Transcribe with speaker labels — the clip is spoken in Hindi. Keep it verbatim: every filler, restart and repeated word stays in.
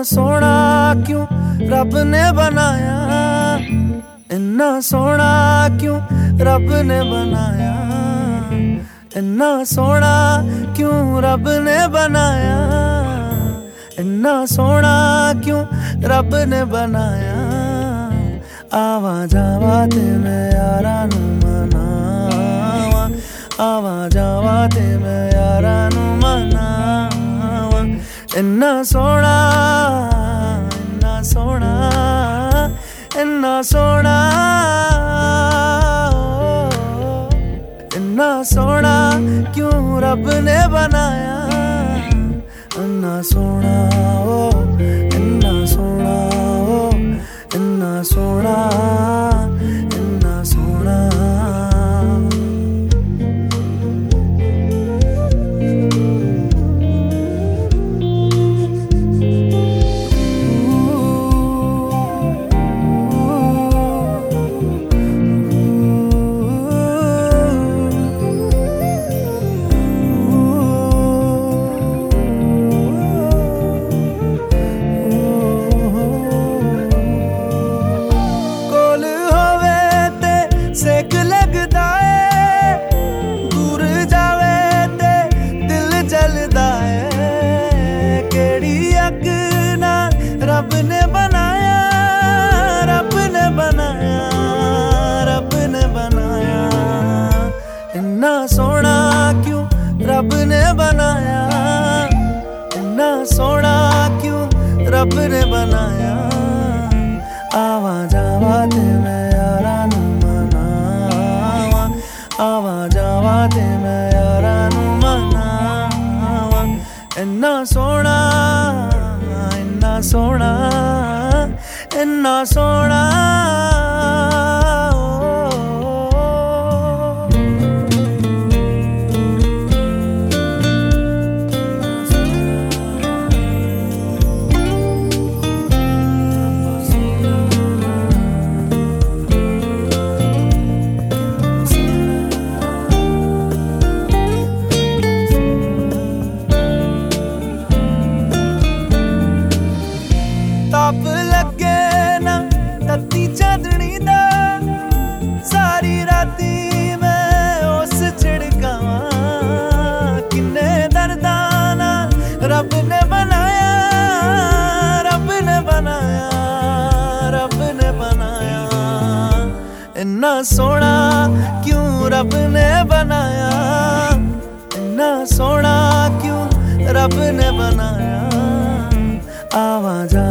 Speaker 1: सोना क्यों रब ने बनाया, इन्ना सोना क्यों रब ने बनाया, इन्ना सोना क्यों रब ने बनाया, इन्ना सोना क्यों रब ने बनाया। आवा जावा ते मैं यारा नू मनावा, आवा जावा ते मैं यारा नू मनावा। इन्ना सोना इन्ना सोना इन्ना सोना इन्ना सोना क्यों रब ने बनाया, इन्ना सोना ओ इन्ना सोना ओ इन्ना सोना इन्ना सोना। सेक लगदा है दूर जावे ते दिल जलदा है, केड़ी अग ना रब ने बनाया, रब ने बनाया, रब ने बनाया। इन्ना सोना क्यों रब ने बनाया, इन्ना सोना क्यों रब ने बनाया। आवा जावा ते मैं यारा नू मनावा, आवा जावा ते मैं यारा नू मनावा। इन्ना सोना इन्ना सोना इन्ना सोना। ताप लगे ना तत्ती चांदनी दा, सारी राती मैं उस छिड़कावा। किन्ने दर्दां नाल रब ने बनाया, रब ने बनाया, रब ने बनाया। इन्ना सोना क्यों रब ने बनाया, इन्ना सोना क्यों रब ने बनाया। आवा जा